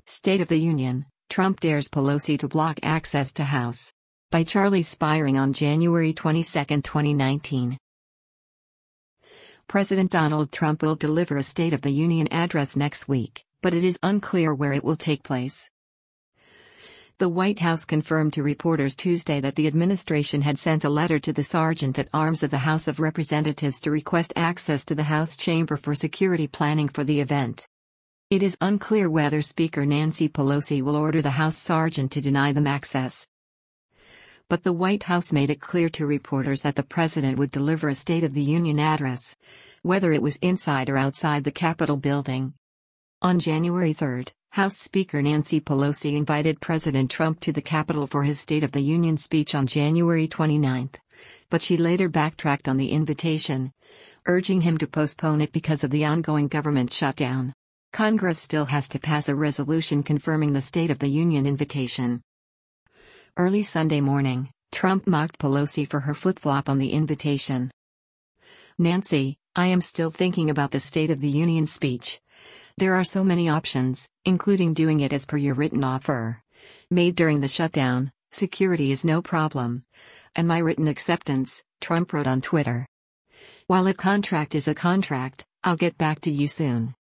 State of the Union, Trump dares Pelosi to block access to House. By Charlie Spiering on January 22, 2019. President Donald Trump will deliver a State of the Union address next week, but it is unclear where it will take place. The White House confirmed to reporters Tuesday that the administration had sent a letter to the Sergeant-at-Arms of the House of Representatives to request access to the House chamber for security planning for the event. It is unclear whether Speaker Nancy Pelosi will order the House Sergeant to deny them access. But the White House made it clear to reporters that the president would deliver a State of the Union address, whether it was inside or outside the Capitol building. On January 3, House Speaker Nancy Pelosi invited President Trump to the Capitol for his State of the Union speech on January 29, but she later backtracked on the invitation, urging him to postpone it because of the ongoing government shutdown. Congress still has to pass a resolution confirming the State of the Union invitation. Early Sunday morning, Trump mocked Pelosi for her flip-flop on the invitation. "Nancy, I am still thinking about the State of the Union speech. There are so many options, including doing it as per your written offer. Made during the shutdown, security is no problem. And my written acceptance," Trump wrote on Twitter. "While a contract is a contract, I'll get back to you soon."